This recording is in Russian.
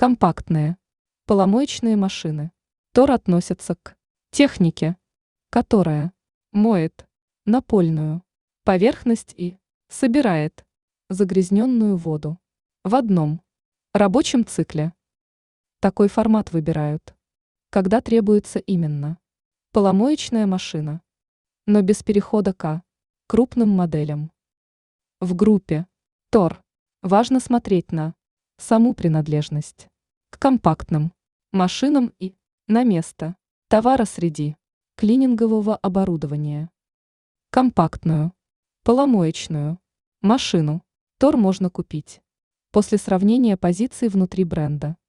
Компактные. Поломоечные машины. Тор относятся к технике, которая моет напольную поверхность и собирает загрязненную воду в одном рабочем цикле. Такой формат выбирают, когда требуется именно поломоечная машина, но без перехода к крупным моделям. В группе Тор важно смотреть на саму принадлежность к компактным машинам и на место товара среди клинингового оборудования. Компактную поломоечную машину Тор можно купить после сравнения позиций внутри бренда.